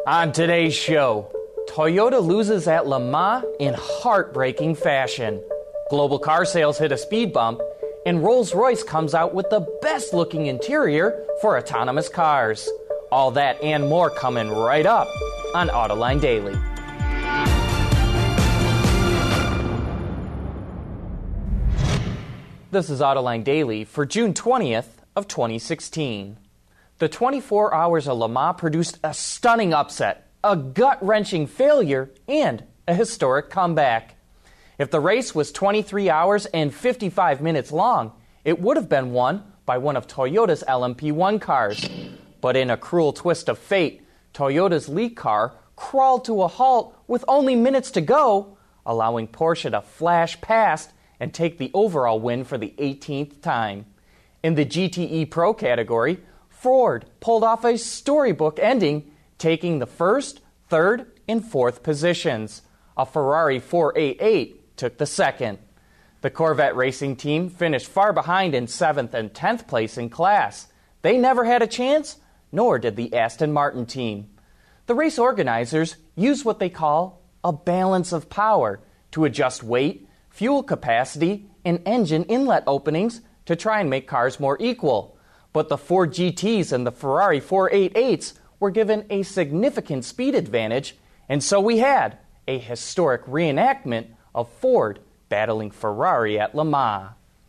On today's show, Toyota loses at Le Mans in heartbreaking fashion. Global car sales hit a speed bump, and Rolls-Royce comes out with the best-looking interior for autonomous cars. All that and more coming right up on Autoline Daily. This is Autoline Daily for June 20th of 2016. The 24 Hours of Le Mans produced a stunning upset, a gut-wrenching failure, and a historic comeback. If the race was 23 hours and 55 minutes long, it would have been won by one of Toyota's LMP1 cars. But in a cruel twist of fate, Toyota's lead car crawled to a halt with only minutes to go, allowing Porsche to flash past and take the overall win for the 18th time. In the GTE Pro category, Ford pulled off a storybook ending, taking the first, third, and fourth positions. A Ferrari 488 took the second. The Corvette racing team finished far behind in 7th and 10th place in class. They never had a chance, nor did the Aston Martin team. The race organizers used what they call a balance of power to adjust weight, fuel capacity, and engine inlet openings to try and make cars more equal. But the Ford GTs and the Ferrari 488s were given a significant speed advantage, and so we had a historic reenactment of Ford battling Ferrari at Le Mans.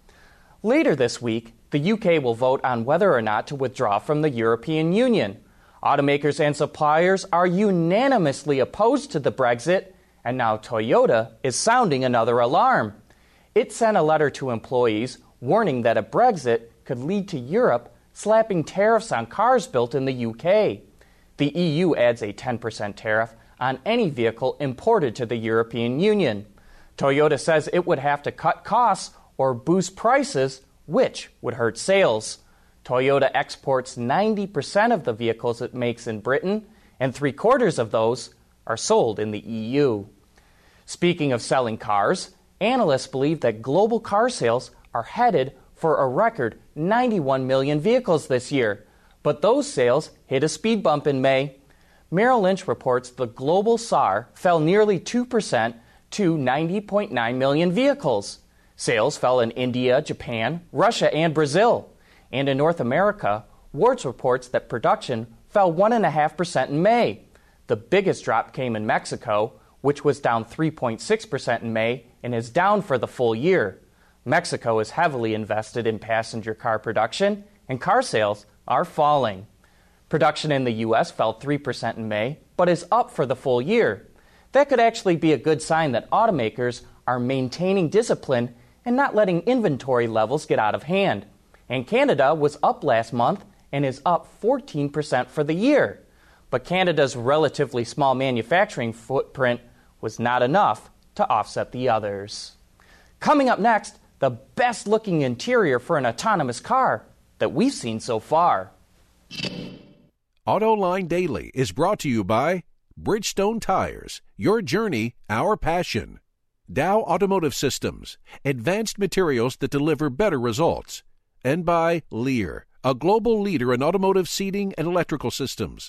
Later this week, the UK will vote on whether or not to withdraw from the European Union. Automakers and suppliers are unanimously opposed to the Brexit, and now Toyota is sounding another alarm. It sent a letter to employees warning that a Brexit could lead to Europe slapping tariffs on cars built in the UK. The EU adds a 10% tariff on any vehicle imported to the European Union. Toyota says it would have to cut costs or boost prices, which would hurt sales. Toyota exports 90% of the vehicles it makes in Britain, and 3/4 of those are sold in the EU. Speaking of selling cars, analysts believe that global car sales are headed for a record 91 million vehicles this year, but those sales hit a speed bump in May. Merrill Lynch reports the global SAAR fell nearly 2% to 90.9 million vehicles. Sales fell in India, Japan, Russia, and Brazil. And in North America, Wards reports that production fell 1.5% in May. The biggest drop came in Mexico, which was down 3.6% in May and is down for the full year. Mexico is heavily invested in passenger car production, and car sales are falling. Production in the U.S. fell 3% in May, but is up for the full year. That could actually be a good sign that automakers are maintaining discipline and not letting inventory levels get out of hand. And Canada was up last month and is up 14% for the year. But Canada's relatively small manufacturing footprint was not enough to offset the others. Coming up next, the best-looking interior for an autonomous car that we've seen so far. Autoline Daily is brought to you by Bridgestone Tires, your journey, our passion. Dow Automotive Systems, advanced materials that deliver better results. And by Lear, a global leader in automotive seating and electrical systems.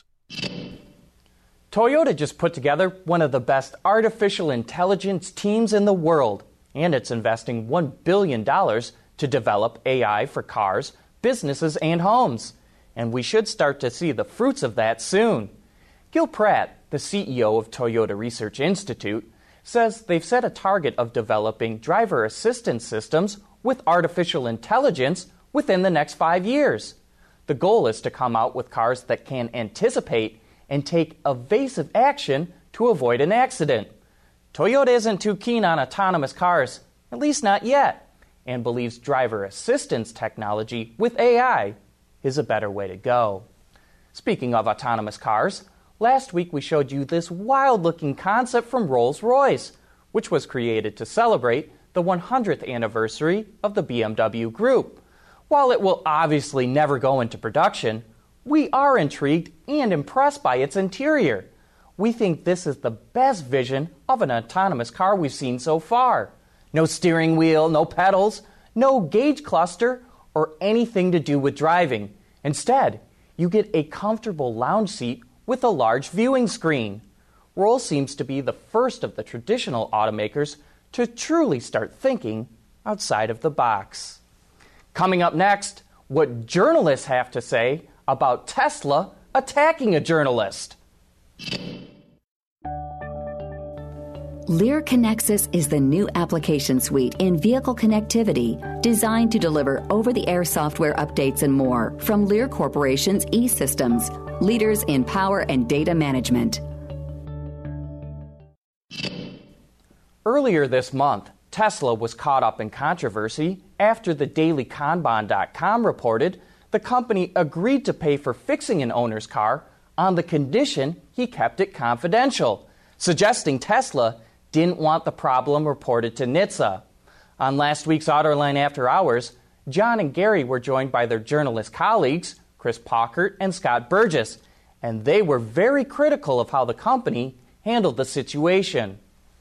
Toyota just put together one of the best artificial intelligence teams in the world, and it's investing $1 billion to develop AI for cars, businesses, and homes. And we should start to see the fruits of that soon. Gil Pratt, the CEO of Toyota Research Institute, says they've set a target of developing driver assistance systems with artificial intelligence within the next 5 years. The goal is to come out with cars that can anticipate and take evasive action to avoid an accident. Toyota isn't too keen on autonomous cars, at least not yet, and believes driver assistance technology with AI is a better way to go. Speaking of autonomous cars, last week we showed you this wild-looking concept from Rolls-Royce, which was created to celebrate the 100th anniversary of the BMW Group. While it will obviously never go into production, we are intrigued and impressed by its interior. We think this is the best vision of an autonomous car we've seen so far. No steering wheel, no pedals, no gauge cluster, or anything to do with driving. Instead, you get a comfortable lounge seat with a large viewing screen. Roll seems to be the first of the traditional automakers to truly start thinking outside of the box. Coming up next, what journalists have to say about Tesla attacking a journalist. Lear Connexus is the new application suite in vehicle connectivity designed to deliver over-the-air software updates and more from Lear Corporation's E-Systems, leaders in power and data management. Earlier this month, Tesla was caught up in controversy after the DailyKanban.com reported the company agreed to pay for fixing an owner's car on the condition he kept it confidential, suggesting Tesla didn't want the problem reported to NHTSA. On last week's Autoline After Hours, John and Gary were joined by their journalist colleagues, Chris Pockert and Scott Burgess, and they were very critical of how the company handled the situation.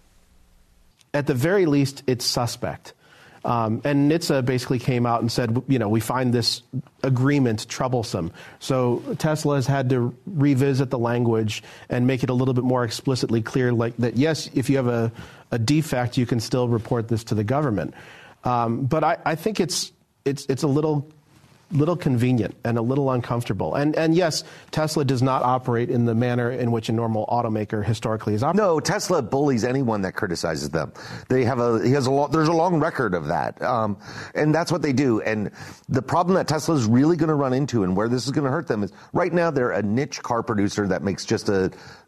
At the very least, it's suspect. And NHTSA basically came out and said, we find this agreement troublesome. So Tesla has had to revisit the language and make it a little bit more explicitly clear, like that, yes, if you have a defect, you can still report this to the government. But I think it's a little convenient and a little uncomfortable. And yes, Tesla does not operate in the manner in which a normal automaker historically has operated. No, Tesla bullies anyone that criticizes them. There's a long record of that. And that's what they do. And the problem that Tesla is really going to run into and where this is going to hurt them is right now they're a niche car producer that makes just 10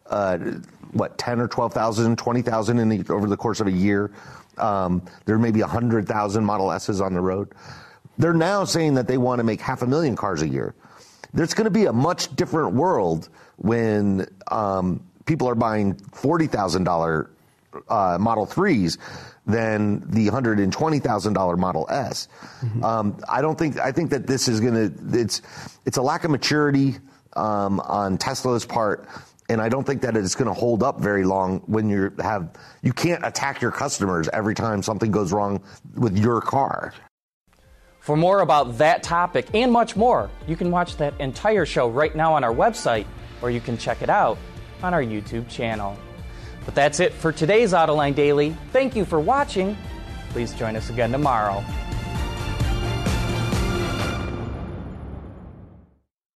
or 12,000, 20,000 over the course of a year. There may be 100,000 Model S's on the road. They're now saying that they want to make 500,000 cars a year. There's going to be a much different world when people are buying $40,000 Model 3s than the $120,000 Model S. Mm-hmm. I think that this is it's a lack of maturity on Tesla's part. And I don't think that it's going to hold up very long when you can't attack your customers every time something goes wrong with your car. For more about that topic and much more, you can watch that entire show right now on our website, or you can check it out on our YouTube channel. But that's it for today's Autoline Daily. Thank you for watching. Please join us again tomorrow.